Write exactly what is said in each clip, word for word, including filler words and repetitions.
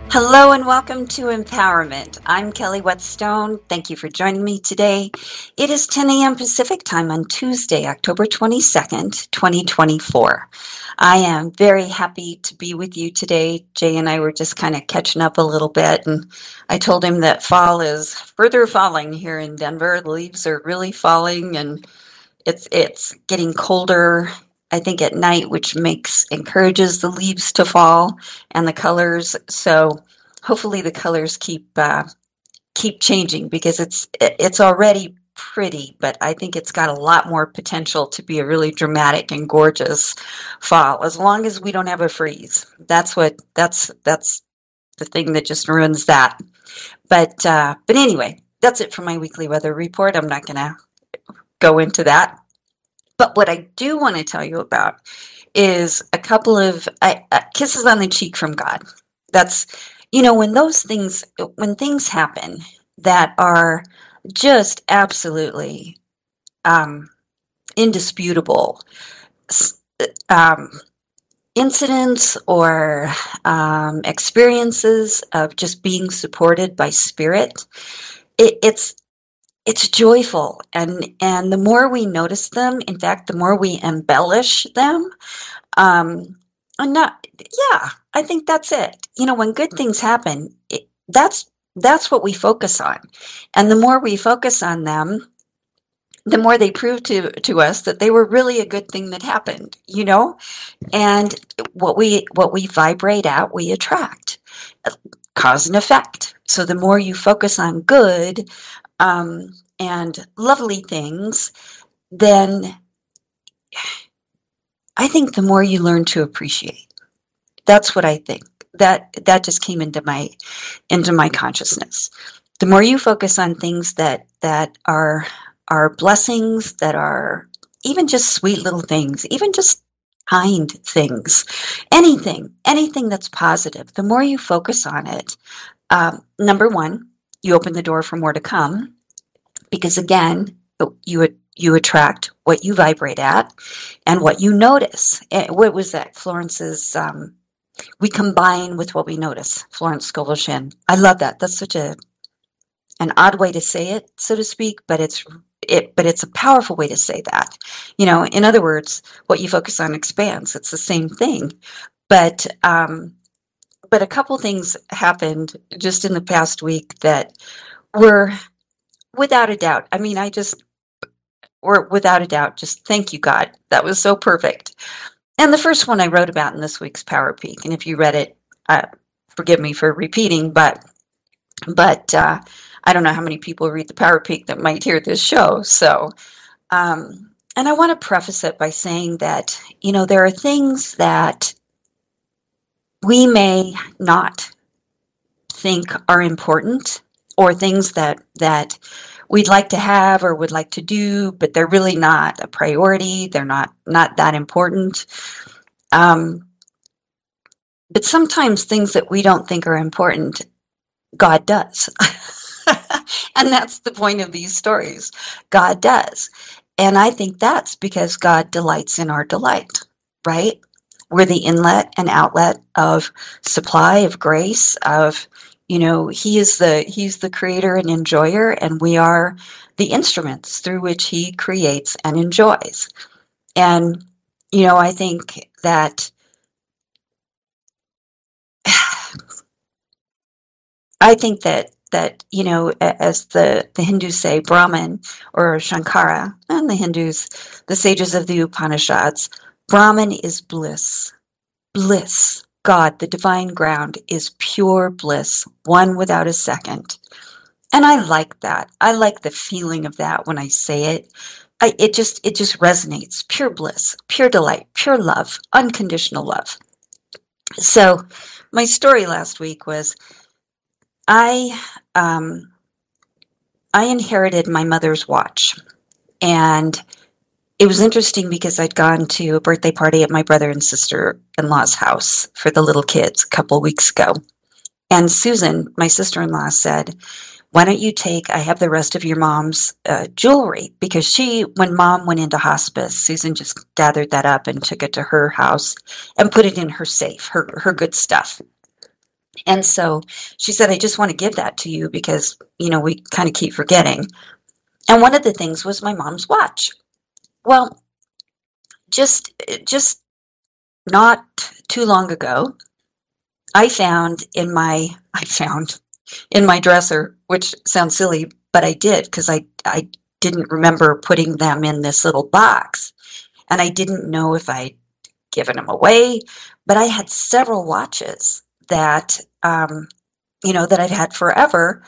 Hello and welcome to Empowerment. I'm Kelly Whetstone. Thank you for joining me today. It is ten a.m. Pacific time on Tuesday, October twenty-second, twenty twenty-four. I am very happy to be with you today. Jay and I were just kind of catching up a little bit, and I told him that fall is further falling here in Denver. The leaves are really falling, and it's it's getting colder, I think, at night, which makes encourages the leaves to fall and the colors. So hopefully the colors keep uh, keep changing because it's it's already pretty, but I think it's got a lot more potential to be a really dramatic and gorgeous fall as long as we don't have a freeze. That's what that's that's the thing that just ruins that. But uh, but anyway, that's it for my weekly weather report. I'm not going to go into that. But what I do want to tell you about is a couple of uh, uh, kisses on the cheek from God. That's, you know, when those things, when things happen that are just absolutely um, indisputable um, incidents or um, experiences of just being supported by Spirit, it, it's it's joyful, and and the more we notice them, in fact, the more we embellish them. Um, and not, yeah, I think that's it. You know, when good things happen, it, that's that's what we focus on, and the more we focus on them, the more they prove to to us that they were really a good thing that happened. You know, and what we what we vibrate out, we attract, cause and effect. So the more you focus on good um, and lovely things, then I think the more you learn to appreciate. That's what I think. That that just came into my into my consciousness. The more you focus on things that that are are blessings, that are even just sweet little things, even just kind things, anything, anything that's positive, the more you focus on it, um, number one, you open the door for more to come, because again, you you attract what you vibrate at and what you notice. Eh, What was that? Florence's um, we combine with what we notice. Florence Scovel-Shinn. I love that. That's such a an odd way to say it, so to speak, but it's it but it's a powerful way to say that. You know, in other words, what you focus on expands. It's the same thing. But um, but a couple things happened just in the past week that were without a doubt. I mean, I just or without a doubt, just thank you, God. That was so perfect. And the first one I wrote about in this week's Power Peak. And if you read it, uh, forgive me for repeating, but but uh, I don't know how many people read the Power Peak that might hear this show. So, um, and I want to preface it by saying that, you know, there are things that we may not think are important, or things that that we'd like to have or would like to do, but they're really not a priority. They're not not that important. Um, but sometimes things that we don't think are important, God does. And that's the point of these stories. God does. And I think that's because God delights in our delight, right? We're the inlet and outlet of supply, of grace, of, you know, he is the he's the creator and enjoyer, and we are the instruments through which he creates and enjoys. And, you know, I think that I think that that you know, as the the Hindus say, Brahman or Shankara, and the Hindus, the sages of the Upanishads, Brahman is bliss. Bliss. God, the divine ground, is pure bliss, one without a second. And I like that. I like the feeling of that when I say it. I, it just it just resonates. Pure bliss, pure delight, pure love, unconditional love. So my story last week was I um, I inherited my mother's watch, and it was interesting because I'd gone to a birthday party at my brother and sister-in-law's house for the little kids a couple weeks ago. And Susan, my sister-in-law, said, why don't you take, I have the rest of your mom's uh, jewelry, because she, when mom went into hospice, Susan just gathered that up and took it to her house and put it in her safe, her, her good stuff. And so she said, I just want to give that to you because, you know, we kind of keep forgetting. And one of the things was my mom's watch. Well, just just not too long ago, I found in my I found in my dresser, which sounds silly, but I did because I I didn't remember putting them in this little box, and I didn't know if I'd given them away, but I had several watches that um, you know that I've had forever,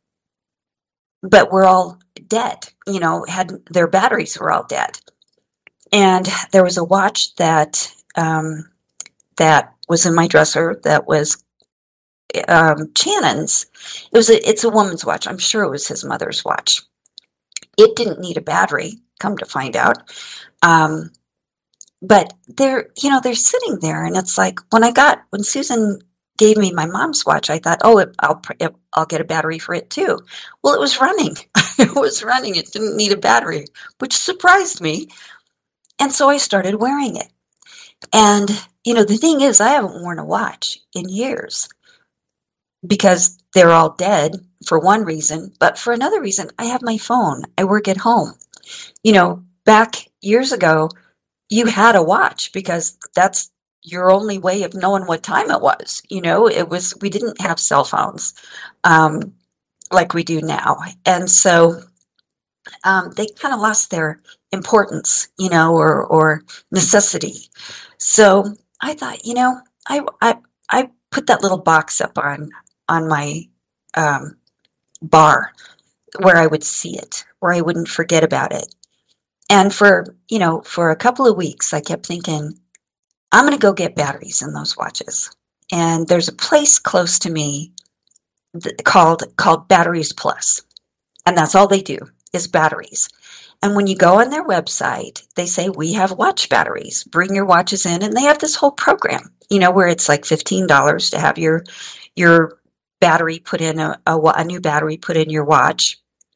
but were all dead. You know, had their batteries were all dead, and there was a watch that um, that was in my dresser that was um, Shannon's. It was a, it's a woman's watch. I'm sure it was his mother's watch. It didn't need a battery, come to find out. Um, but they're, you know, they're sitting there, and it's like when I got when Susan gave me my mom's watch, I thought, oh, it, I'll it, I'll get a battery for it too. Well, it was running. It was running. It didn't need a battery, which surprised me. And so I started wearing it. And you know, the thing is, I haven't worn a watch in years, because they're all dead for one reason, but for another reason, I have my phone. I work at home. You know, back years ago, you had a watch because that's your only way of knowing what time it was. You know, it was, we didn't have cell phones um, like we do now. And so um, they kind of lost their importance, you know, or, or necessity. So I thought, you know, I, I, I put that little box up on on my um, bar where I would see it, where I wouldn't forget about it. And for, you know, for a couple of weeks, I kept thinking, I'm going to go get batteries in those watches. And there's a place close to me that, called called Batteries Plus, and that's all they do is batteries. And when you go on their website, they say, we have watch batteries. Bring your watches in, and they have this whole program, you know, where it's like fifteen dollars to have your your battery put in a, a, a new battery put in your watch,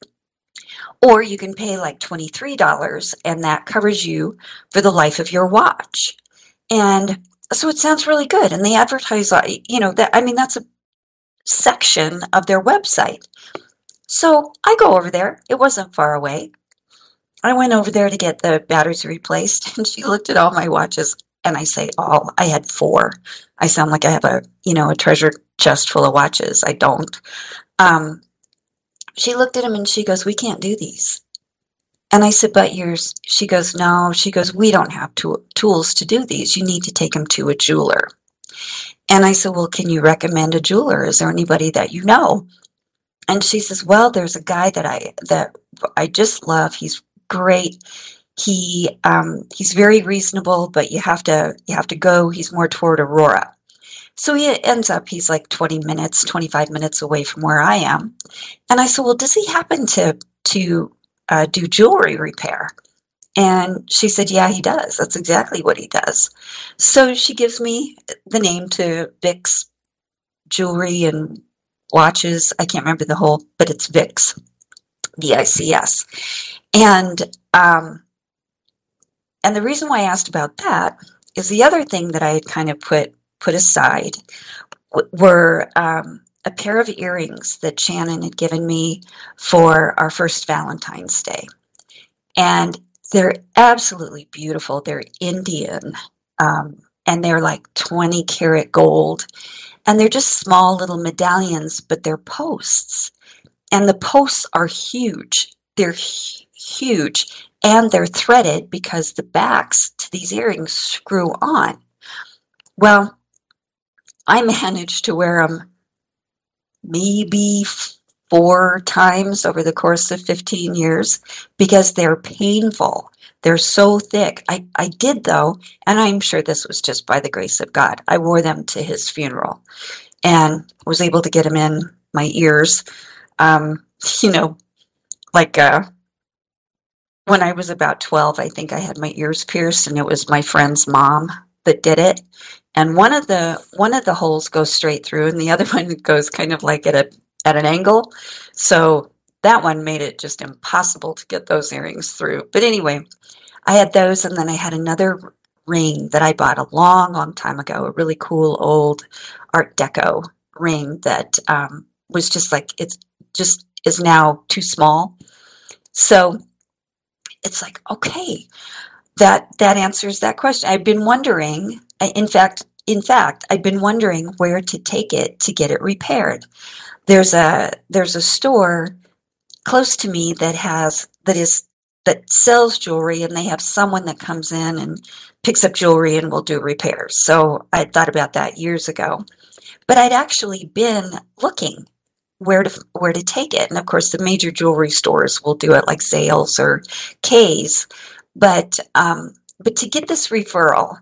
or you can pay like twenty-three dollars and that covers you for the life of your watch. And so it sounds really good, and they advertise, you know, that, I mean, that's a section of their website. So I go over there. It wasn't far away. I went over there to get the batteries replaced, and she looked at all my watches, and I say all. I had four. I sound like I have a, you know, a treasure chest full of watches. I don't. Um, she looked at them and she goes, we can't do these. And I said, but yours. She goes, no. She goes, we don't have to- tools to do these. You need to take them to a jeweler. And I said, well, can you recommend a jeweler? Is there anybody that you know? And she says, well, there's a guy that I that I just love. He's great. He um, he's very reasonable, but you have to you have to go. He's more toward Aurora. So he ends up, he's like twenty minutes, twenty-five minutes away from where I am. And I said, well, does he happen to to uh, do jewelry repair? And she said, yeah, he does. That's exactly what he does. So she gives me the name to Vic's Jewelry and Watches. I can't remember the whole, but it's Vic's, V I C S. And um, and the reason why I asked about that is the other thing that I had kind of put put aside w- were um, a pair of earrings that Shannon had given me for our first Valentine's Day. And they're absolutely beautiful. They're Indian, um, and they're like twenty karat gold. And they're just small little medallions, but they're posts. And the posts are huge. They're hu- huge. And they're threaded because the backs to these earrings screw on. Well, I managed to wear them maybe four times over the course of fifteen years because they're painful. They're so thick. I, I did, though, and I'm sure this was just by the grace of God. I wore them to his funeral and was able to get them in my ears. Um, you know, like uh, when I was about twelve, I think I had my ears pierced, and it was my friend's mom that did it. And one of the one of the holes goes straight through, and the other one goes kind of like at a at an angle. So that one made it just impossible to get those earrings through. But anyway, I had those, and then I had another ring that I bought a long, long time ago, a really cool old Art Deco ring that um, was just like, it's just is now too small. So it's like, okay, that that answers that question. I've been wondering, in fact, in fact, I've been wondering where to take it to get it repaired. There's a there's a store close to me that has that is that sells jewelry, and they have someone that comes in and picks up jewelry and will do repairs. So I thought about that years ago, but I'd actually been looking where to where to take it, and of course the major jewelry stores will do it, like Zales or Kay's. But um, but to get this referral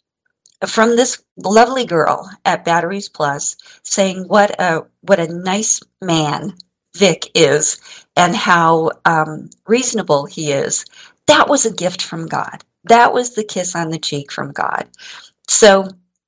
from this lovely girl at Batteries Plus saying what a what a nice man Vic is and how um, reasonable he is, that was a gift from God. That was the kiss on the cheek from God. So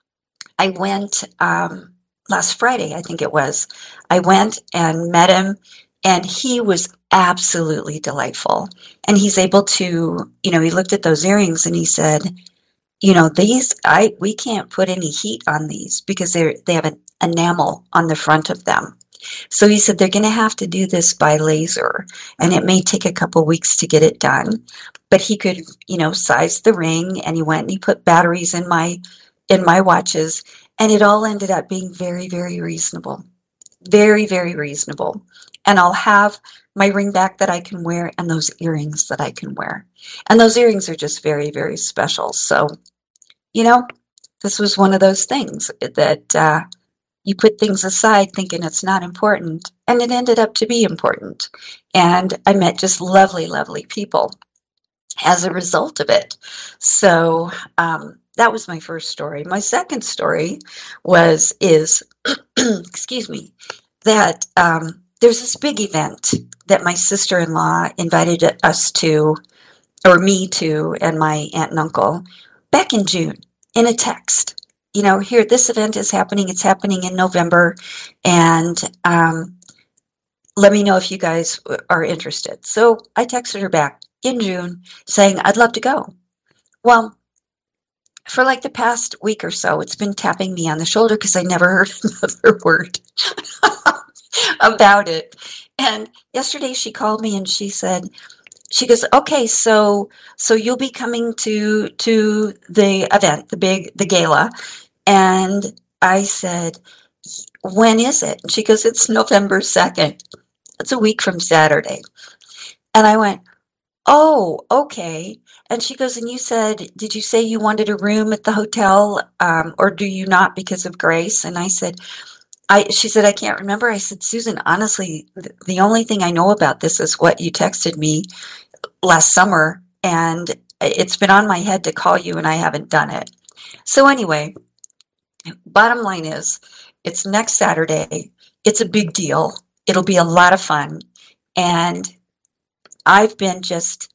I went um, last Friday, I think it was. I went and met him, and he was absolutely delightful. And he's able to, you know, he looked at those earrings and he said, you know, these, I we can't put any heat on these because they're they have an enamel on the front of them. So he said they're going to have to do this by laser, and it may take a couple weeks to get it done. But he could, you know, size the ring, and he went and he put batteries in my in my watches, and it all ended up being very, very reasonable. Very, very reasonable. And I'll have my ring back that I can wear and those earrings that I can wear. And those earrings are just very, very special. So, you know, this was one of those things that uh, you put things aside thinking it's not important, and it ended up to be important. And I met just lovely, lovely people as a result of it. So um, that was my first story. My second story was, is, excuse me, that um, there's this big event that my sister-in-law invited us to, or me to, and my aunt and uncle back in June in a text. You know, here, this event is happening. It's happening in November, and um, let me know if you guys are interested. So I texted her back in June saying, I'd love to go. Well, for like the past week or so, it's been tapping me on the shoulder because I never heard another word about it. And yesterday she called me and she said, she goes, okay, so so you'll be coming to to the event, the big the gala. And I said, when is it? And she goes, it's November second. It's a week from Saturday. And I went, oh, okay. And she goes, and you said, did you say you wanted a room at the hotel, um, or do you not because of Grace? And I said, I. She said, I can't remember. I said, Susan, honestly, th- the only thing I know about this is what you texted me last summer, and it's been on my head to call you, and I haven't done it. So anyway, bottom line is, it's next Saturday. It's a big deal. It'll be a lot of fun, and I've been just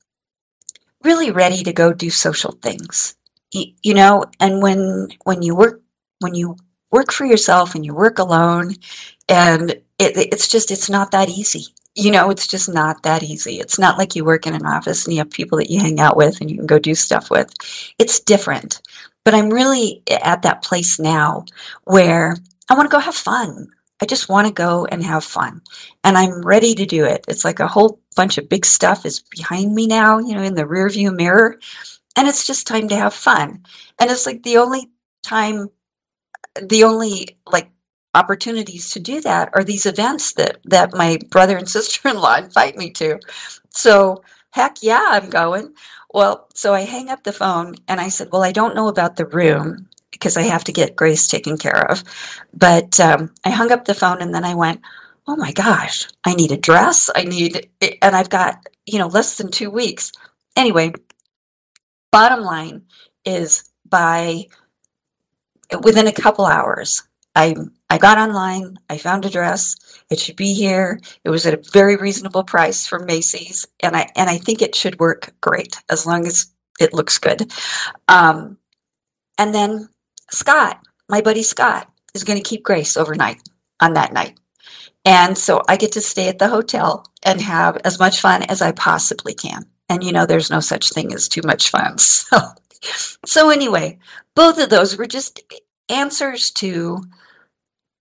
really ready to go do social things, you, you know. And when when you work when you work for yourself and you work alone, and it, it's just it's not that easy. You know, it's just not that easy. It's not like you work in an office and you have people that you hang out with and you can go do stuff with. It's different. But I'm really at that place now where I want to go have fun. I just want to go and have fun. And I'm ready to do it. It's like a whole bunch of big stuff is behind me now, you know, in the rear view mirror. And it's just time to have fun. And it's like the only time, the only like opportunities to do that are these events that, that my brother and sister-in-law invite me to. So heck yeah, I'm going. Well, so I hang up the phone and I said, well, I don't know about the room because I have to get Grace taken care of. But um, I hung up the phone and then I went, oh my gosh, I need a dress. I need, and I've got, you know, less than two weeks. Anyway, bottom line is by, within a couple hours, I I got online, I found a dress, it should be here. It was at a very reasonable price from Macy's, and I and I think it should work great as long as it looks good. Um, and then Scott, my buddy Scott, is going to keep Grace overnight on that night. And so I get to stay at the hotel and have as much fun as I possibly can. And you know, there's no such thing as too much fun. So, so anyway, both of those were just answers to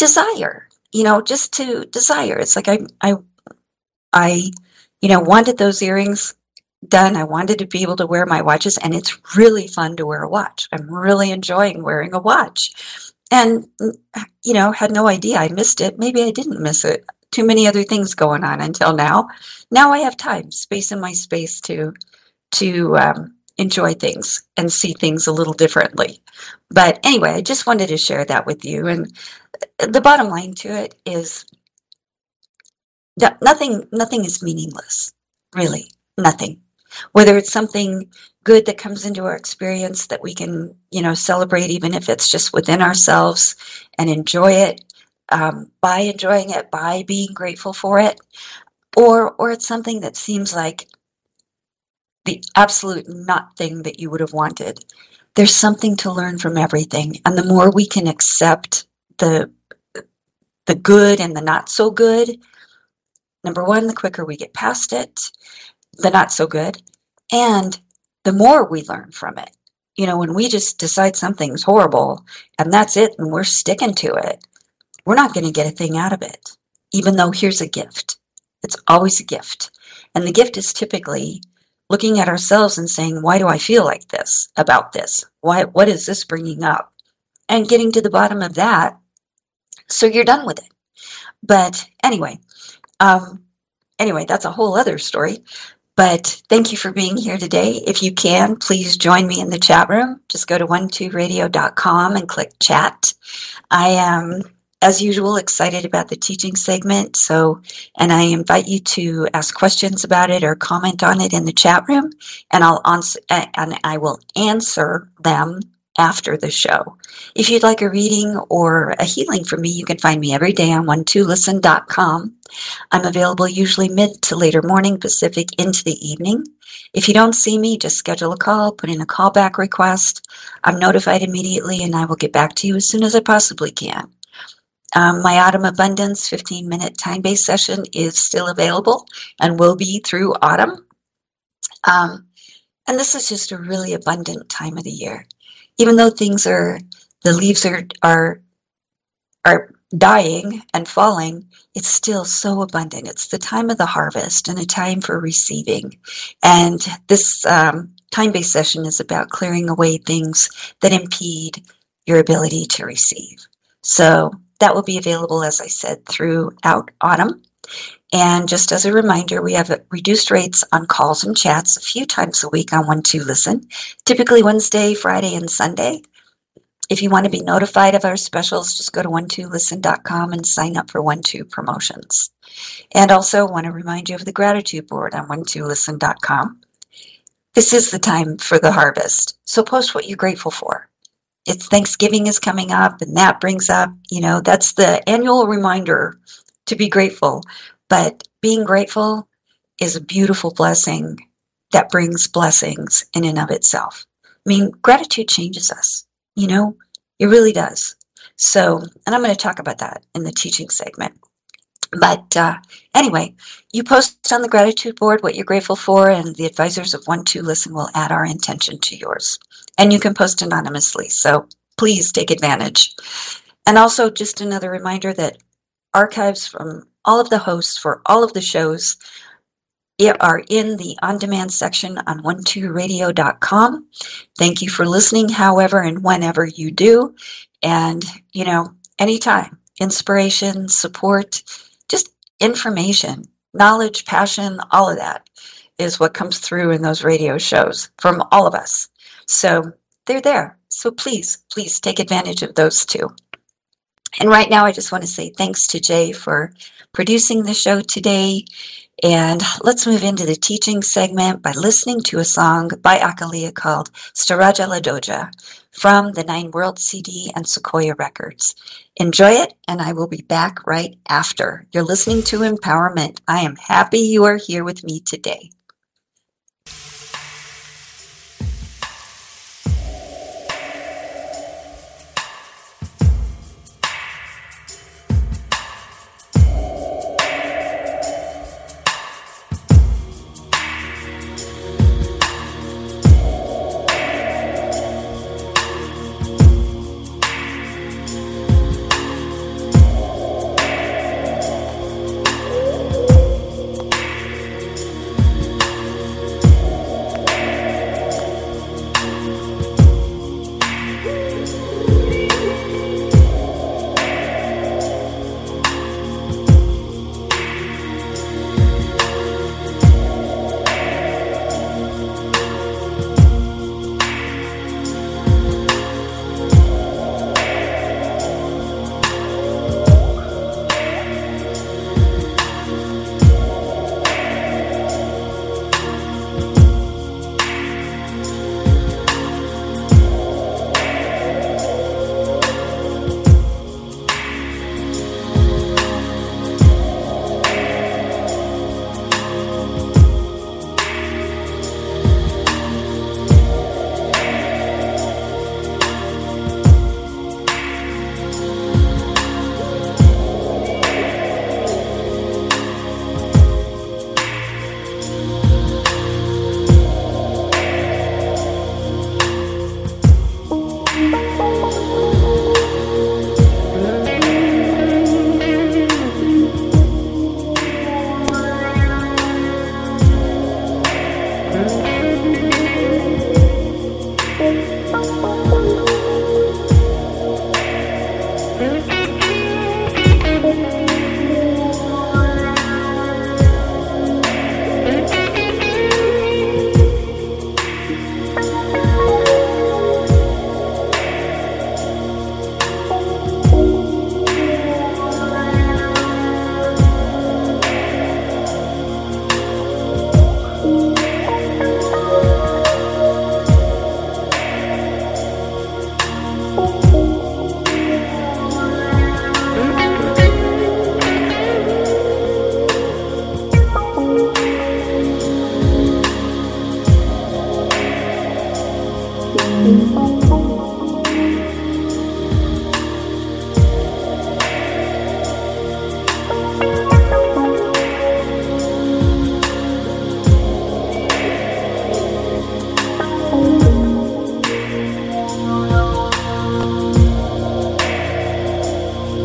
desire, you know, just to desire. It's like I, I, I, you know, wanted those earrings done. I wanted to be able to wear my watches, and it's really fun to wear a watch. I'm really enjoying wearing a watch. And, you know, had no idea I missed it. Maybe I didn't miss it. Too many other things going on until now. Now I have time, space in my space to to um, enjoy things and see things a little differently. But anyway, I just wanted to share that with you. And the bottom line to it is that nothing nothing is meaningless, really, nothing. Whether it's something good that comes into our experience that we can, you know, celebrate, even if it's just within ourselves, and enjoy it, um, by enjoying it, by being grateful for it, or or it's something that seems like the absolute not thing that you would have wanted. There's something to learn from everything, and the more we can accept the the good and the not so good, number one, the quicker we get past it, the not so good, and the more we learn from it. You know, when we just decide something's horrible and that's it and we're sticking to it, we're not going to get a thing out of it, even though here's a gift. It's always a gift. And the gift is typically looking at ourselves and saying, why do I feel like this about this? Why, what is this bringing up? And getting to the bottom of that, so you're done with it. But anyway, um, anyway, that's a whole other story. But thank you for being here today. If you can, please join me in the chat room. Just go to one two radio dot com and click chat. I am, as usual, excited about the teaching segment. So, and I invite you to ask questions about it or comment on it in the chat room, and I'll answer, and I will answer them after the show. If you'd like a reading or a healing from me, you can find me every day on one two listen dot com. I'm available usually mid to later morning Pacific into the evening. If you don't see me, just schedule a call, put in a callback request. I'm notified immediately, and I will get back to you as soon as I possibly can. Um, my Autumn Abundance fifteen minute time-based session is still available and will be through autumn. Um, and this is just a really abundant time of the year. Even though things are, the leaves are, are, are dying and falling, it's still so abundant. It's the time of the harvest and a time for receiving. And this um, time-based session is about clearing away things that impede your ability to receive. So that will be available, as I said, throughout autumn. And just as a reminder, we have reduced rates on calls and chats a few times a week on one two listen, typically Wednesday, Friday, and Sunday. If you want to be notified of our specials, just go to one two listen dot com and sign up for one two promotions. And also want to remind you of the gratitude board on one two listen dot com. This is the time for the harvest, so post what you're grateful for. It's Thanksgiving is coming up, and that brings up, you know, that's the annual reminder to be grateful. But being grateful is a beautiful blessing that brings blessings in and of itself. I mean, gratitude changes us, you know, it really does. So, and I'm going to talk about that in the teaching segment. But uh, anyway, you post on the gratitude board what you're grateful for, and the advisors of one two listen will add our intention to yours. And you can post anonymously, so please take advantage. And also just another reminder that archives from all of the hosts for all of the shows are in the on-demand section on one two radio dot com. Thank you for listening, however and whenever you do. And, you know, anytime, inspiration, support, just information, knowledge, passion, all of that is what comes through in those radio shows from all of us. So they're there. So please, please take advantage of those too. And right now, I just want to say thanks to Jay for producing the show today. And let's move into the teaching segment by listening to a song by Akalia called Staraja La Doja from the Nine World C D and Sequoia Records. Enjoy it, and I will be back right after. You're listening to Empowerment. I am happy you are here with me today.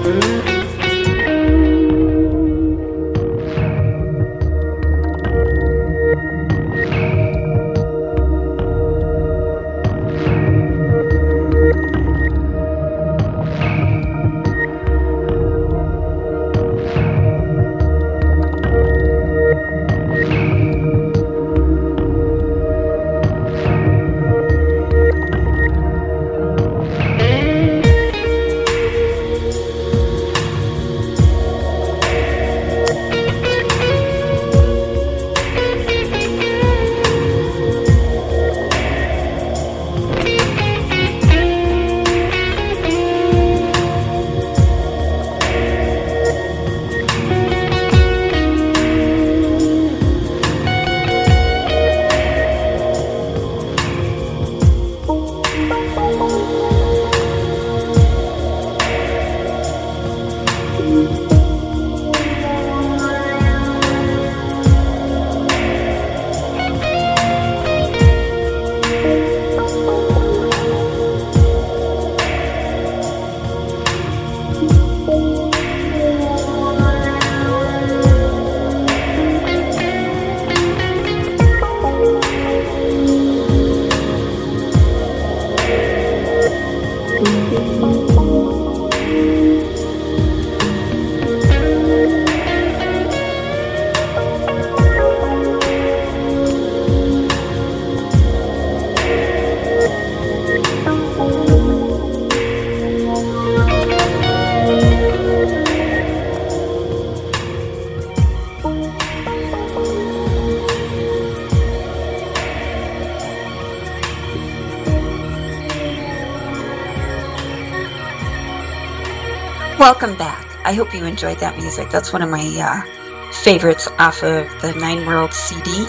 Welcome back. I hope you enjoyed that music. That's one of my uh, favorites off of the Nine Worlds C D.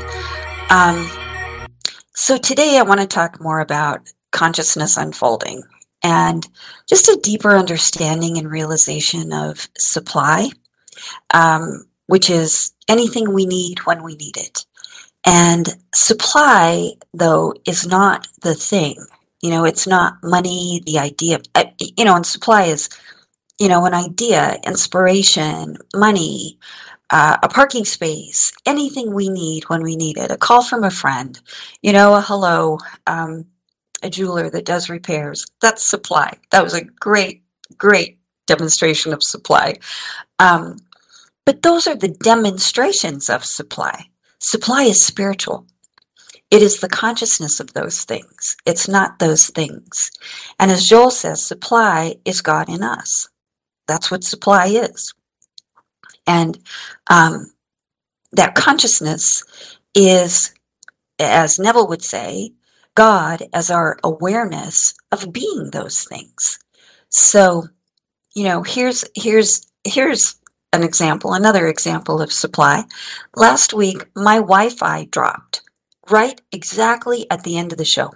Um, so today I want to talk more about consciousness unfolding and just a deeper understanding and realization of supply, um, which is anything we need when we need it. And supply, though, is not the thing. You know, it's not money, the idea, uh, you know, and supply is, you know, an idea, inspiration, money, uh, a parking space, anything we need when we need it, a call from a friend, you know, a hello, um, a jeweler that does repairs. That's supply. That was a great, great demonstration of supply. Um, but those are the demonstrations of supply. Supply is spiritual. It is the consciousness of those things. It's not those things. And as Joel says, supply is God in us. That's what supply is. And um, that consciousness is, as Neville would say, God as our awareness of being those things. So, you know, here's here's here's an example, another example of supply. Last week, my Wi-Fi dropped right exactly at the end of the show.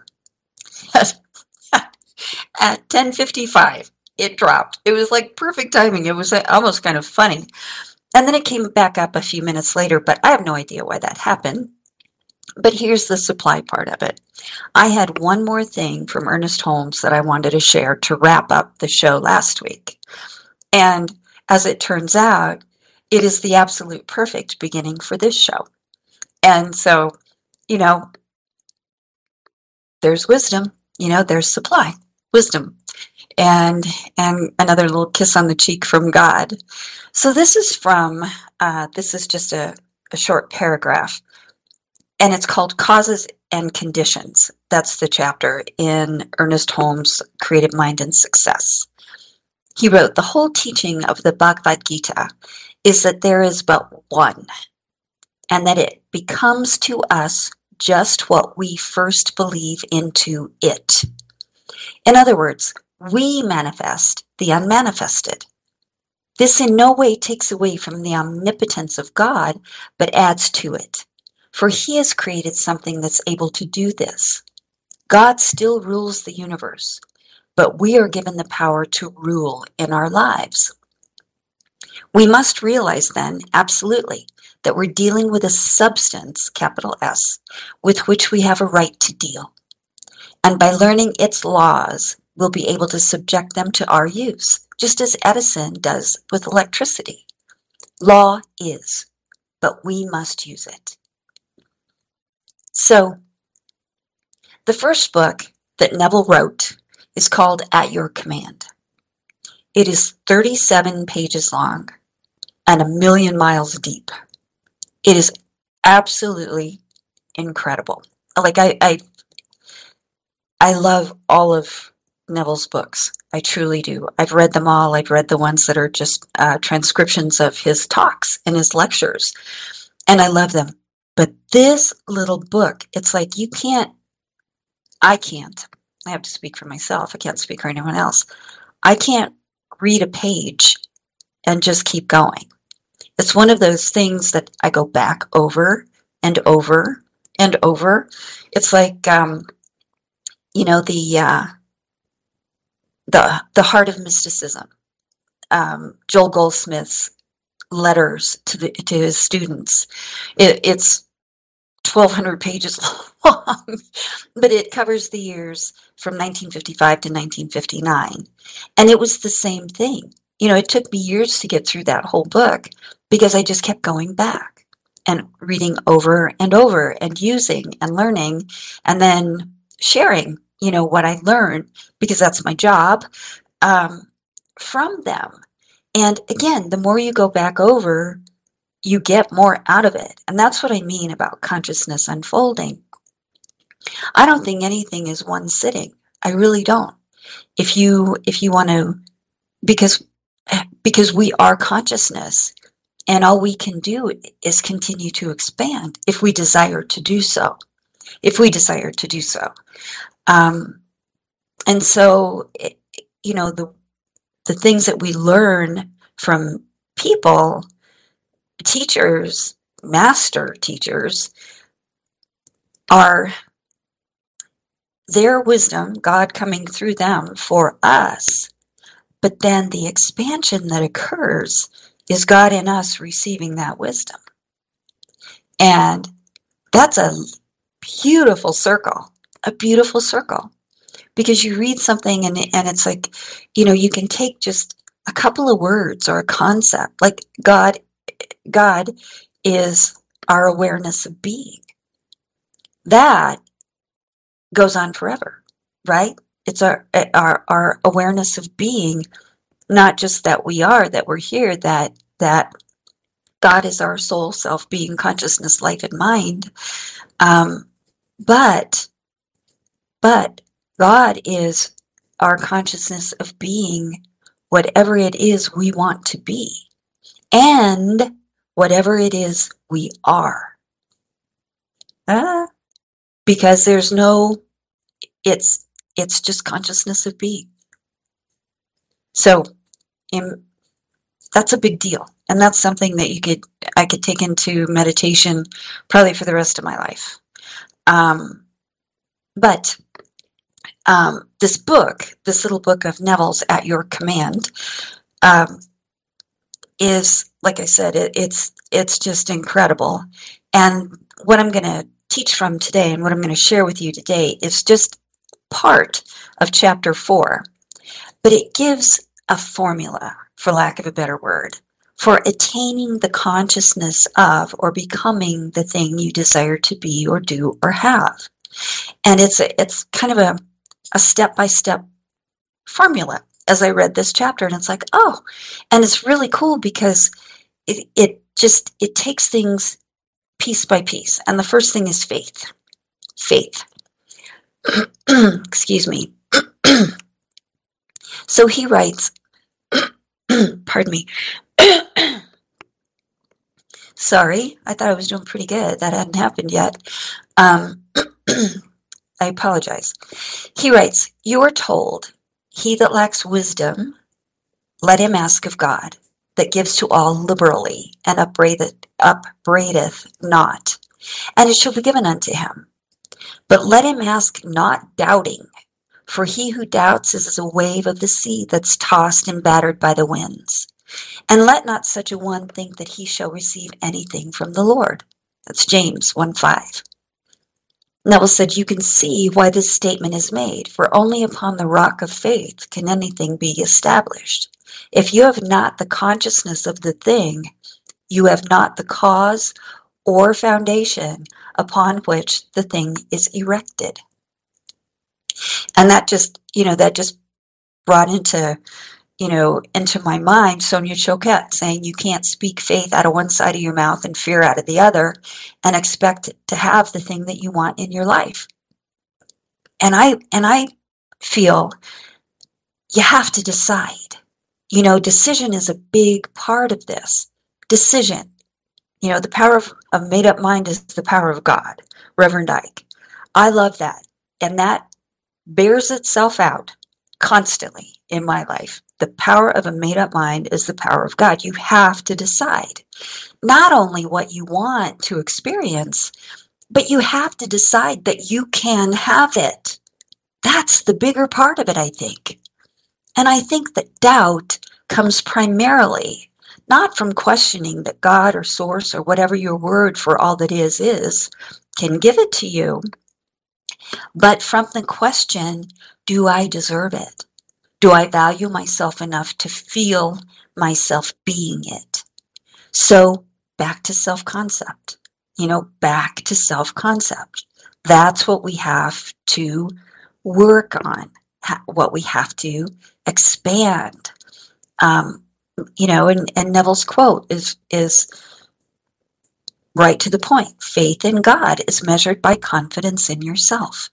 At ten fifty-five. It dropped. It was like perfect timing. It was almost kind of funny. And then it came back up a few minutes later, but I have no idea why that happened. But here's the supply part of it. I had one more thing from Ernest Holmes that I wanted to share to wrap up the show last week. And as it turns out, it is the absolute perfect beginning for this show. And so, you know, there's wisdom, you know, there's supply, wisdom. And and another little kiss on the cheek from God. So this is from, uh, this is just a, a short paragraph, and it's called Causes and Conditions. That's the chapter in Ernest Holmes' Creative Mind and Success. He wrote, the whole teaching of the Bhagavad Gita is that there is but one, and that it becomes to us just what we first believe into it. In other words, we manifest the unmanifested. This in no way takes away from the omnipotence of God, but adds to it. For he has created something that's able to do this. God still rules the universe, but we are given the power to rule in our lives. We must realize then, absolutely, that we're dealing with a substance, capital S, with which we have a right to deal. And by learning its laws, we'll be able to subject them to our use, just as Edison does with electricity. Law is, but we must use it. So, the first book that Neville wrote is called At Your Command. It is thirty-seven pages long and a million miles deep. It is absolutely incredible. Like I, I, I love all of Neville's books. I truly do. I've read them all. I've read the ones that are just uh, transcriptions of his talks and his lectures, and I love them. But this little book, it's like you can't, I can't, I have to speak for myself. I can't speak for anyone else. I can't read a page and just keep going. It's one of those things that I go back over and over and over. It's like, um, you know, the uh, the the heart of mysticism. Um, Joel Goldsmith's letters to the to his students. It, it's twelve hundred pages long, but it covers the years from nineteen fifty-five to nineteen fifty-nine, and it was the same thing. You know, it took me years to get through that whole book because I just kept going back and reading over and over and using and learning and then sharing, you know, what I learned, because that's my job, um, from them. And again, the more you go back over, you get more out of it. And that's what I mean about consciousness unfolding. I don't think anything is one sitting. I really don't. If you if you want to, because because we are consciousness, and all we can do is continue to expand if we desire to do so. If we desire to do so. Um, and so, it, you know, the the things that we learn from people, teachers, master teachers, are their wisdom, God coming through them for us. But then the expansion that occurs is God in us receiving that wisdom. And that's a beautiful circle, a beautiful circle. Because you read something and, and it's like, you know, you can take just a couple of words or a concept, like God, God is our awareness of being. That goes on forever, right? It's our, our, our awareness of being, not just that we are, that we're here, that, that God is our soul, self, being, consciousness, life, and mind. Um, but, but God is our consciousness of being whatever it is we want to be, and whatever it is we are. Ah, because there's no, it's it's just consciousness of being. So, in, that's a big deal, and that's something that you could I could take into meditation probably for the rest of my life. Um, but um, this book, this little book of Neville's, At Your Command, um, is, like I said, it, it's it's just incredible. And what I'm going to teach from today, and what I'm going to share with you today, is just part of chapter four, but it gives a formula, for lack of a better word, for attaining the consciousness of or becoming the thing you desire to be or do or have. And it's a, it's kind of a, a step-by-step formula as I read this chapter, and it's like, oh, and it's really cool because it, it just, it takes things piece by piece. And the first thing is faith. Faith. Excuse me. So he writes, pardon me. Sorry, I thought I was doing pretty good. That hadn't happened yet. Um, I apologize. He writes, you are told, he that lacks wisdom, let him ask of God, that gives to all liberally, and upbraideth, upbraideth not, and it shall be given unto him. But let him ask not doubting, for he who doubts is as a wave of the sea that's tossed and battered by the winds. And let not such a one think that he shall receive anything from the Lord. That's James one five. Neville said, "You can see why this statement is made, for only upon the rock of faith can anything be established. If you have not the consciousness of the thing, you have not the cause or foundation upon which the thing is erected." And that just, you know, that just brought into, you know, into my mind Sonia Choquette saying you can't speak faith out of one side of your mouth and fear out of the other and expect to have the thing that you want in your life. And I and I feel you have to decide. You know, decision is a big part of this. Decision. You know, the power of a made-up mind is the power of God. Reverend Ike. I love that. And that bears itself out constantly in my life. The power of a made-up mind is the power of God. You have to decide not only what you want to experience, but you have to decide that you can have it. That's the bigger part of it, I think. And I think that doubt comes primarily not from questioning that God or source or whatever your word for all that is is can give it to you, but from the question, do I deserve it? Do I value myself enough to feel myself being it? So back to self-concept, you know, back to self-concept. That's what we have to work on, what we have to expand. Um, you know, and, and Neville's quote is, is right to the point. Faith in God is measured by confidence in yourself.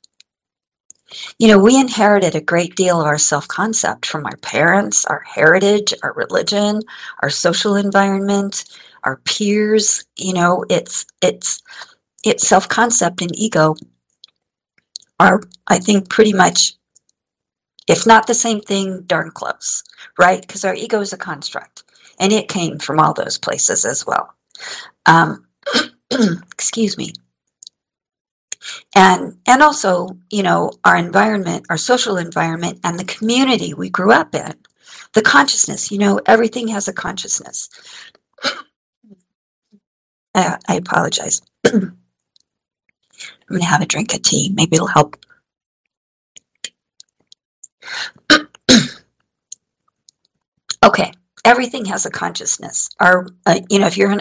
You know, we inherited a great deal of our self-concept from our parents, our heritage, our religion, our social environment, our peers. You know, it's it's it's self-concept and ego are, I think, pretty much, if not the same thing, darn close, right? Because our ego is a construct, and it came from all those places as well. Um, excuse me. And and also, you know, our environment, our social environment, and the community we grew up in. The consciousness, you know, everything has a consciousness. uh, I apologize. I'm going to have a drink of tea. Maybe it'll help. Okay, everything has a consciousness. Our, uh, you know, if you're in,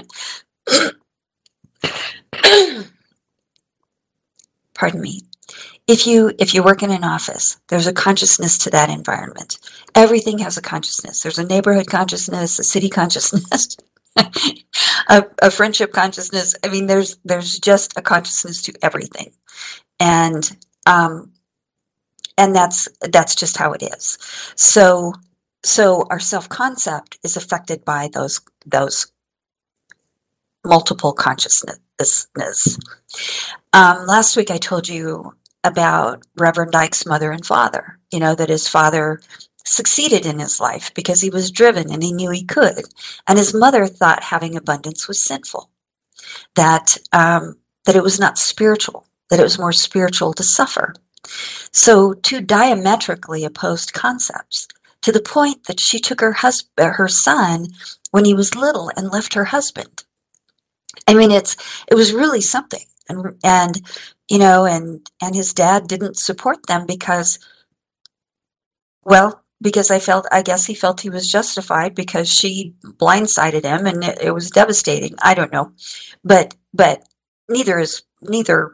pardon me. If you if you work in an office, there's a consciousness to that environment. Everything has a consciousness. There's a neighborhood consciousness, a city consciousness, a, a friendship consciousness. I mean, there's there's just a consciousness to everything, and um, and that's that's just how it is. So so our self-concept is affected by those those multiple consciousnesses. Um, last week I told you about Reverend Ike's mother and father, you know, that his father succeeded in his life because he was driven and he knew he could. And his mother thought having abundance was sinful, that, um, that it was not spiritual, that it was more spiritual to suffer. So two diametrically opposed concepts, to the point that she took her husband, her son when he was little and left her husband. I mean, it's it was really something. And, and you know, and, and his dad didn't support them because, well, because I felt, I guess he felt he was justified because she blindsided him and it, it was devastating. I don't know. But, but neither is, neither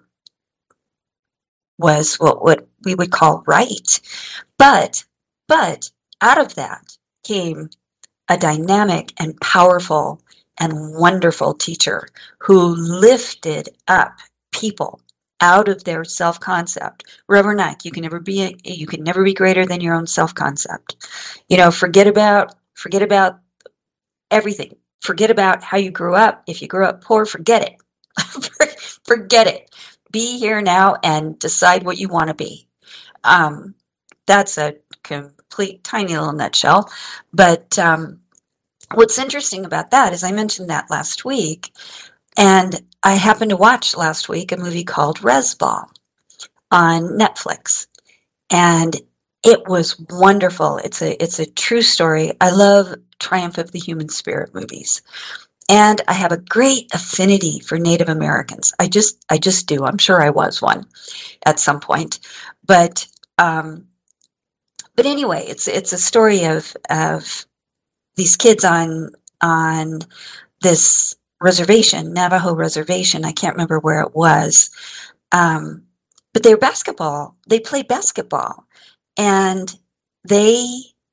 was what, what we would call right. But, but out of that came a dynamic and powerful and wonderful teacher who lifted up people out of their self-concept. Reverend Ike, you can never be a, you can never be greater than your own self-concept. You know, forget about forget about everything. Forget about how you grew up. If you grew up poor, forget it. Forget it. Be here now and decide what you want to be. Um, that's a complete tiny little nutshell. But um, what's interesting about that is I mentioned that last week, and I happened to watch last week a movie called Resball on Netflix, and it was wonderful. It's a it's a true story. I love Triumph of the Human Spirit movies, And I have a great affinity for Native Americans. I just, I just do. I'm sure I was one at some point. But, um, but anyway, it's it's a story of of these kids on on this reservation, Navajo reservation. I can't remember where it was, um, but they're basketball. They play basketball, and they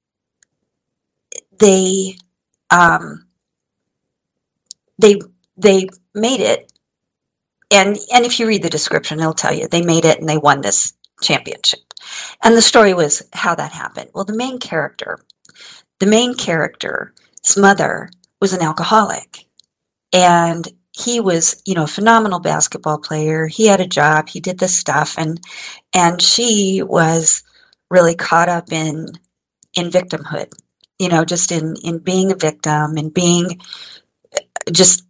they um, they they made it. And and if you read the description, it'll tell you they made it and they won this championship. And the story was how that happened. Well, the main character, the main character's mother was an alcoholic. And he was, you know, a phenomenal basketball player. He had a job. He did this stuff. And and she was really caught up in in victimhood, you know, just in, in being a victim and being just,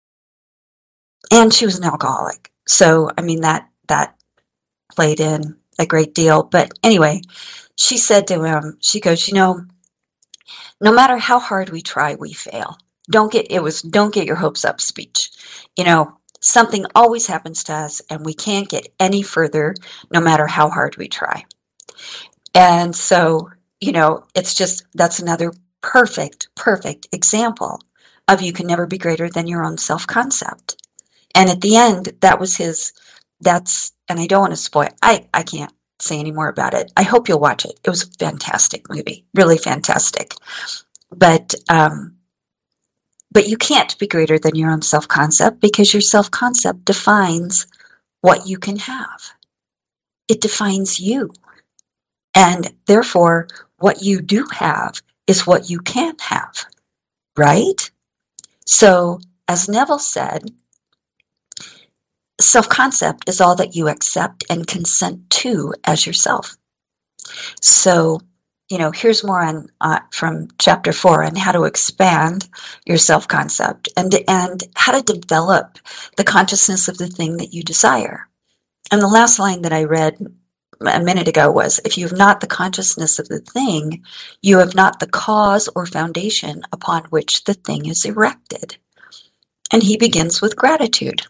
and she was an alcoholic. So, I mean, that that played in a great deal. But anyway, she said to him, she goes, you know, no matter how hard we try, we fail. Don't get, it was, don't get your hopes up speech. You know, something always happens to us and we can't get any further no matter how hard we try. And so, you know, it's just, that's another perfect, perfect example of you can never be greater than your own self-concept. And at the end, that was his, that's, and I don't want to spoil, I, I can't say any more about it. I hope you'll watch it. It was a fantastic movie, really fantastic. But, um, but you can't be greater than your own self-concept because your self-concept defines what you can have. It defines you. And therefore, what you do have is what you can have, right? So, as Neville said, self-concept is all that you accept and consent to as yourself. So, you know, here's more on uh, from chapter four on how to expand your self-concept and and how to develop the consciousness of the thing that you desire. And the last line that I read a minute ago was, if you have not the consciousness of the thing, you have not the cause or foundation upon which the thing is erected. And he begins with gratitude.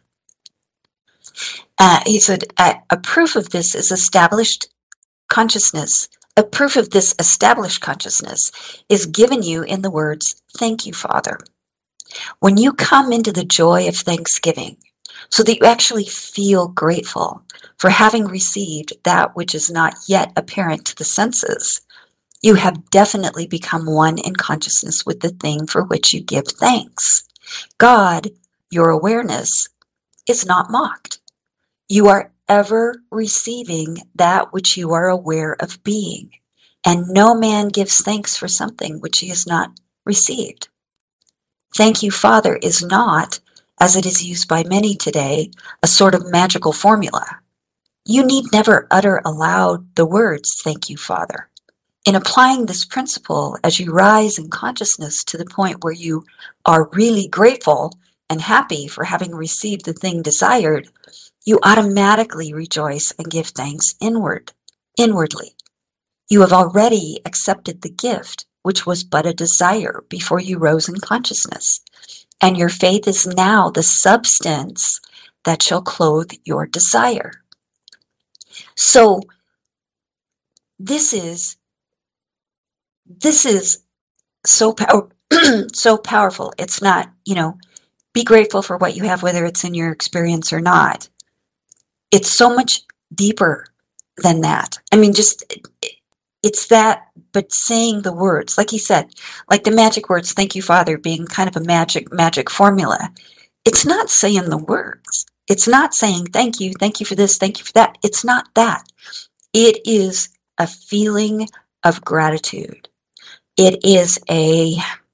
Uh, he said, a, a proof of this is established consciousness. A proof of this established consciousness is given you in the words, thank you, Father. When you come into the joy of thanksgiving, so that you actually feel grateful for having received that which is not yet apparent to the senses, you have definitely become one in consciousness with the thing for which you give thanks. God, your awareness, is not mocked. You are ever receiving that which you are aware of being, and no man gives thanks for something which he has not received. Thank you, Father, is not, as it is used by many today, a sort of magical formula. You need never utter aloud the words, thank you, Father. In applying this principle, as you rise in consciousness to the point where you are really grateful and happy for having received the thing desired, you automatically rejoice and give thanks inward, inwardly. You have already accepted the gift, which was but a desire before you rose in consciousness, and your faith is now the substance that shall clothe your desire. So this is this is so pow- so powerful. It's not, you know, be grateful for what you have, whether it's in your experience or not. It's so much deeper than that. I mean, just it's that, but saying the words, like he said, like the magic words, thank you, Father, being kind of a magic, magic formula. It's not saying the words. It's not saying thank you, thank you for this, thank you for that. It's not that. It is a feeling of gratitude. It is a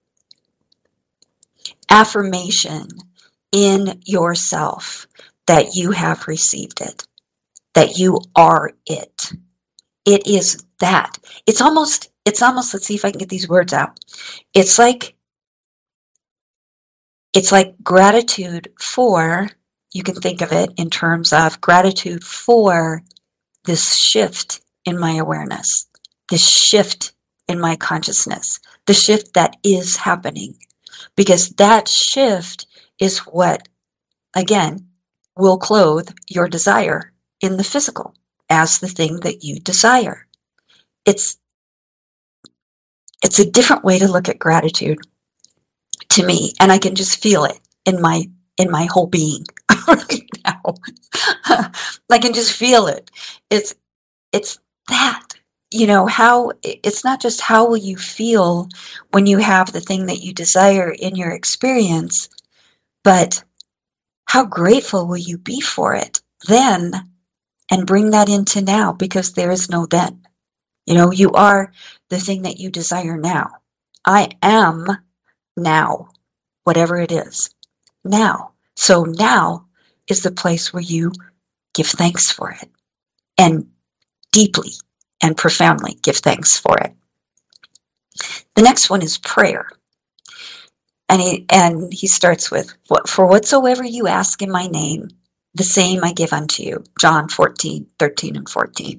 affirmation in yourself that you have received it, that you are it. It is that. It's almost, it's almost, let's see if I can get these words out. It's like, it's like gratitude for, you can think of it in terms of gratitude for this shift in my awareness, this shift in my consciousness, the shift that is happening. because that shift is what, again, will clothe your desire in the physical as the thing that you desire. It's it's a different way to look at gratitude to me, and I can just feel it in my in my whole being right now. I can just feel it. It's it's that, you know, how it's not just how will you feel when you have the thing that you desire in your experience, but how grateful will you be for it then, and bring that into now, because there is no then. You know, you are the thing that you desire now. I am now, whatever it is, now. So now is the place where you give thanks for it, and deeply and profoundly give thanks for it. The next one is prayer. And he, and he starts with, for whatsoever you ask in my name, the same I give unto you. John fourteen, thirteen and fourteen.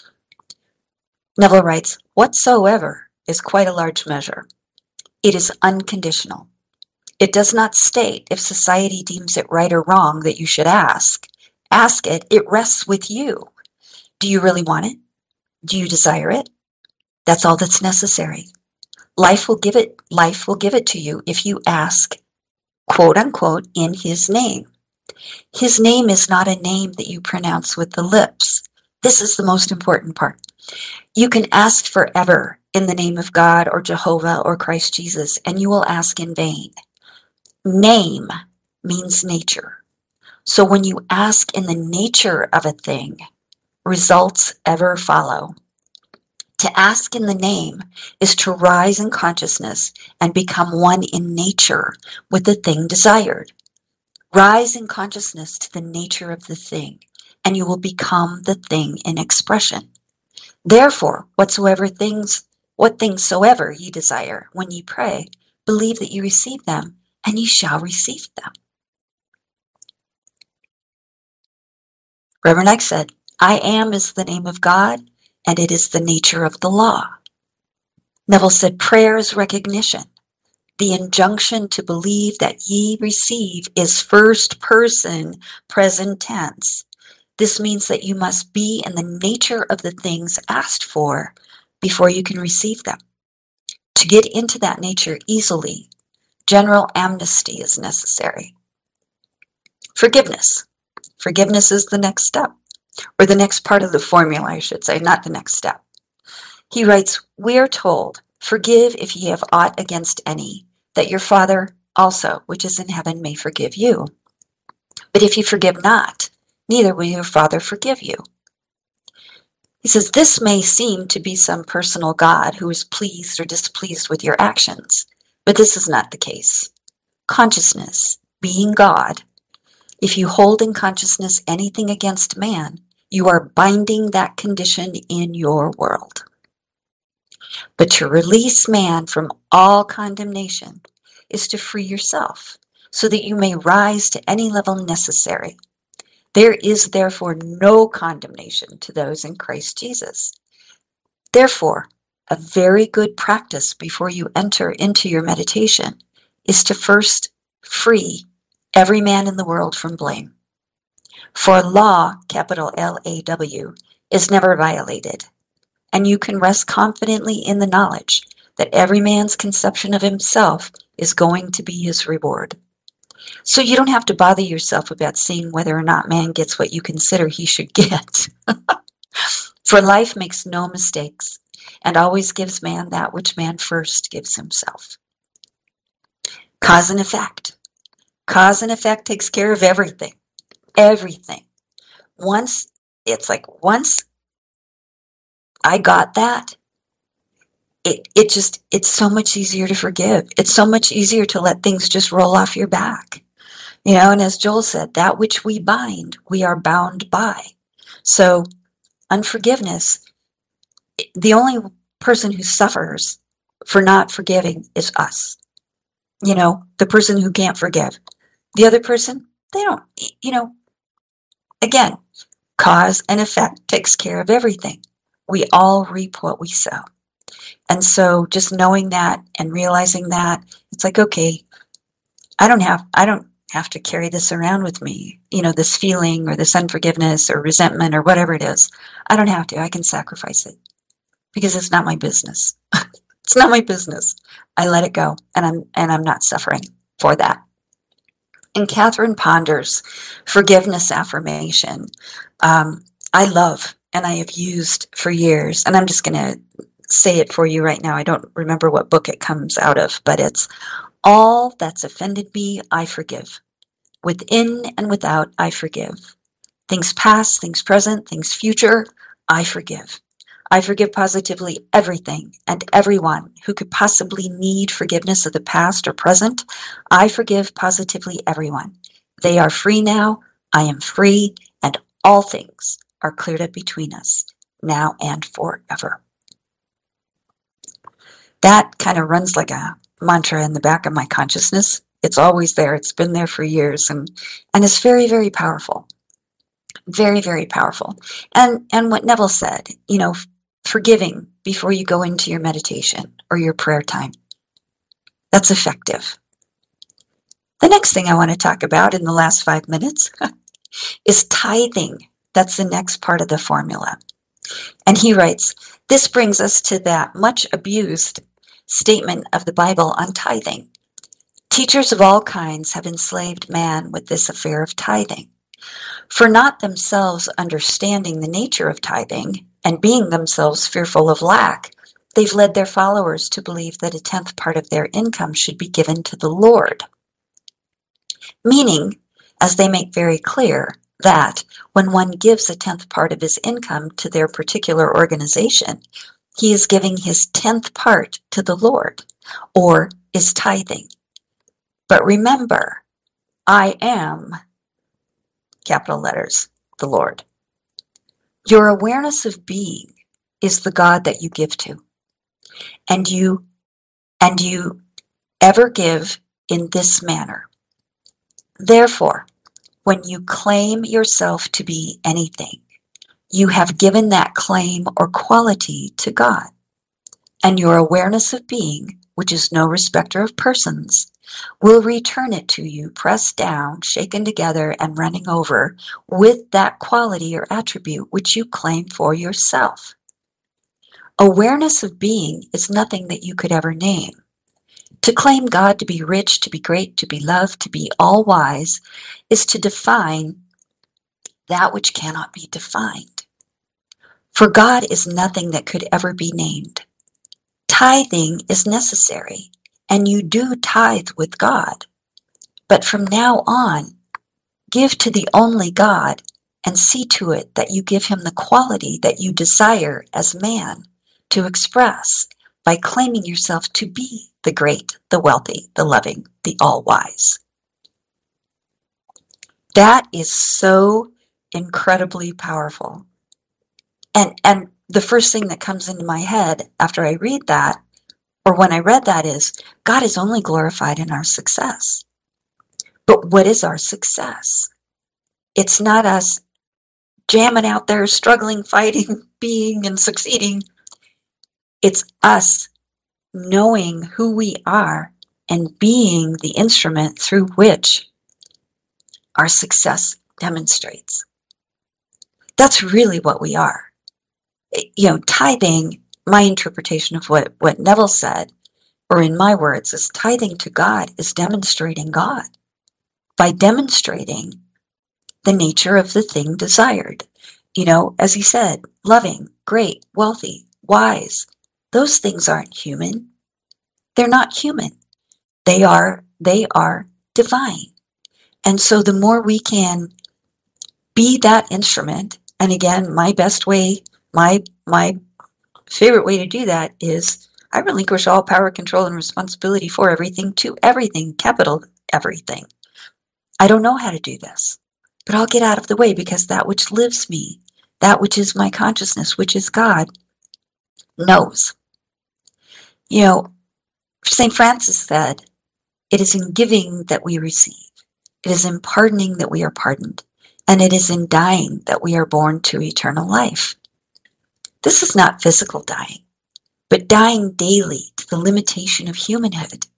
Neville writes, whatsoever is quite a large measure. It is unconditional. It does not state if society deems it right or wrong that you should ask. Ask it. It rests with you. Do you really want it? Do you desire it? That's all that's necessary. Life will give it, life will give it to you if you ask, quote unquote, in his name. His name is not a name that you pronounce with the lips. This is the most important part. You can ask forever in the name of God or Jehovah or Christ Jesus, and you will ask in vain. Name means nature. So when you ask in the nature of a thing, results ever follow. To ask in the name is to rise in consciousness and become one in nature with the thing desired. Rise in consciousness to the nature of the thing, and you will become the thing in expression. Therefore, whatsoever things, what things soever ye desire, when ye pray, believe that ye receive them, and ye shall receive them. Reverend Ike said, I am is the name of God, and it is the nature of the law. Neville said, prayer is recognition. The injunction to believe that ye receive is first person present tense. This means that you must be in the nature of the things asked for before you can receive them. To get into that nature easily, general amnesty is necessary. Forgiveness. Forgiveness is the next step, or the next part of the formula, I should say, not the next step. He writes, we are told, forgive if ye have aught against any, that your Father also, which is in heaven, may forgive you. But if ye forgive not, neither will your Father forgive you. He says, this may seem to be some personal God who is pleased or displeased with your actions, but this is not the case. Consciousness, being God, if you hold in consciousness anything against man, you are binding that condition in your world. But to release man from all condemnation is to free yourself, so that you may rise to any level necessary. There is therefore no condemnation to those in Christ Jesus. Therefore, a very good practice before you enter into your meditation is to first free every man in the world from blame. For law, capital L A W, is never violated, and you can rest confidently in the knowledge that every man's conception of himself is going to be his reward. So you don't have to bother yourself about seeing whether or not man gets what you consider he should get. For life makes no mistakes and always gives man that which man first gives himself. Cause and effect. Cause and effect takes care of everything. Everything. Once, it's like once I got that, it, it just, it's so much easier to forgive. It's so much easier to let things just roll off your back. You know, and as Joel said, that which we bind, we are bound by. So unforgiveness, the only person who suffers for not forgiving is us. You know, the person who can't forgive. The other person, they don't, you know, again, cause and effect takes care of everything. We all reap what we sow. And so just knowing that and realizing that, it's It's like, okay, I don't have, I don't have to carry this around with me, you know, this feeling or this unforgiveness or resentment or whatever it is. I don't have to. I can sacrifice it because it's not my business. It's not my business. I let it go, and I'm and I'm not suffering for that. And Catherine Ponder's forgiveness affirmation, um, I love and I have used for years, and I'm just going to say it for you right now. I don't remember what book it comes out of, but it's all that's offended me, I forgive. Within and without, I forgive. Things past, things present, things future, I forgive. I forgive positively everything and everyone who could possibly need forgiveness of the past or present. I forgive positively everyone. They are free now, I am free, and all things are cleared up between us, now and forever. That kind of runs like a mantra in the back of my consciousness. It's always there. It's been there for years, and, and it's very, very powerful. Very, very powerful. And and what Neville said, you know, forgiving before you go into your meditation or your prayer time. That's effective. The next thing I want to talk about in the last five minutes is tithing. That's the next part of the formula. And he writes, this brings us to that much abused statement of the Bible on tithing. Teachers of all kinds have enslaved man with this affair of tithing. For not themselves understanding the nature of tithing, and being themselves fearful of lack, they've led their followers to believe that a tenth part of their income should be given to the Lord. Meaning, as they make very clear, that when one gives a tenth part of his income to their particular organization, he is giving his tenth part to the Lord, or is tithing. But remember, I am, capital letters, the Lord. Your awareness of being is the God that you give to. And you and you ever give in this manner. Therefore, when you claim yourself to be anything, you have given that claim or quality to God. And your awareness of being, which is no respecter of persons, will return it to you, pressed down, shaken together, and running over with that quality or attribute which you claim for yourself. Awareness of being is nothing that you could ever name. To claim God to be rich, to be great, to be loved, to be all-wise, is to define that which cannot be defined. For God is nothing that could ever be named. Tithing is necessary, and you do tithe with God. But from now on, give to the only God and see to it that you give him the quality that you desire as man to express by claiming yourself to be the great, the wealthy, the loving, the all-wise. That is so incredibly powerful. And, and the first thing that comes into my head after I read that, or when I read that, is God is only glorified in our success. But what is our success? It's not us jamming out there, struggling, fighting, being, and succeeding. It's us knowing who we are and being the instrument through which our success demonstrates. That's really what we are. You know, tithing, my interpretation of what, what Neville said, or in my words, is tithing to God is demonstrating God by demonstrating the nature of the thing desired. You know, as he said, loving, great, wealthy, wise. Those things aren't human. They're not human. They are, they are divine. And so the more we can be that instrument, and again, my best way, my my favorite way to do that is I relinquish all power, control, and responsibility for everything to everything, capital everything. I don't know how to do this, but I'll get out of the way because that which lives me, that which is my consciousness, which is God, knows. You know, Saint Francis said, it is in giving that we receive. It is in pardoning that we are pardoned. And it is in dying that we are born to eternal life. This is not physical dying, but dying daily to the limitation of humanhood,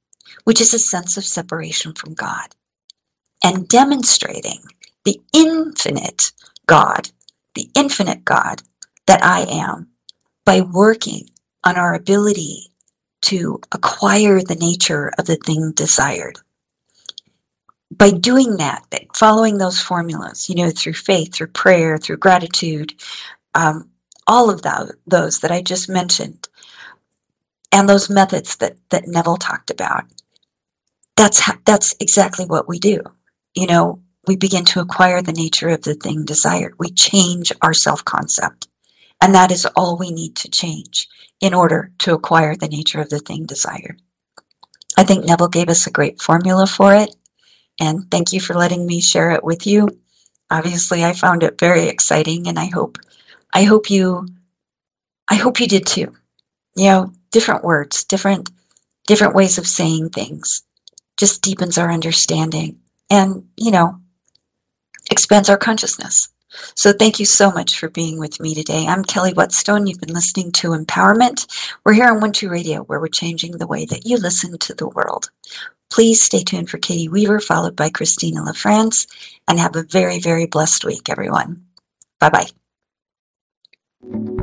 which is a sense of separation from God, and demonstrating the infinite God, the infinite God that I am, by working on our ability to acquire the nature of the thing desired. By doing that, following those formulas, you know, through faith, through prayer, through gratitude, um, all of that, those that I just mentioned, and those methods that, that Neville talked about, that's how, that's exactly what we do. You know, we begin to acquire the nature of the thing desired. We change our self-concept. And that is all we need to change in order to acquire the nature of the thing desired. I think Neville gave us a great formula for it. And thank you for letting me share it with you. Obviously, I found it very exciting, and I hope, I hope you, I hope you did too. You know, different words, different, different ways of saying things, just deepens our understanding, and you know, expands our consciousness. So thank you so much for being with me today. I'm Kelly Whetstone. You've been listening to Empowerment. We're here on One Two Radio, where we're changing the way that you listen to the world. Please stay tuned for Katie Weaver, followed by Christina LaFrance, and have a very, very blessed week, everyone. Bye-bye.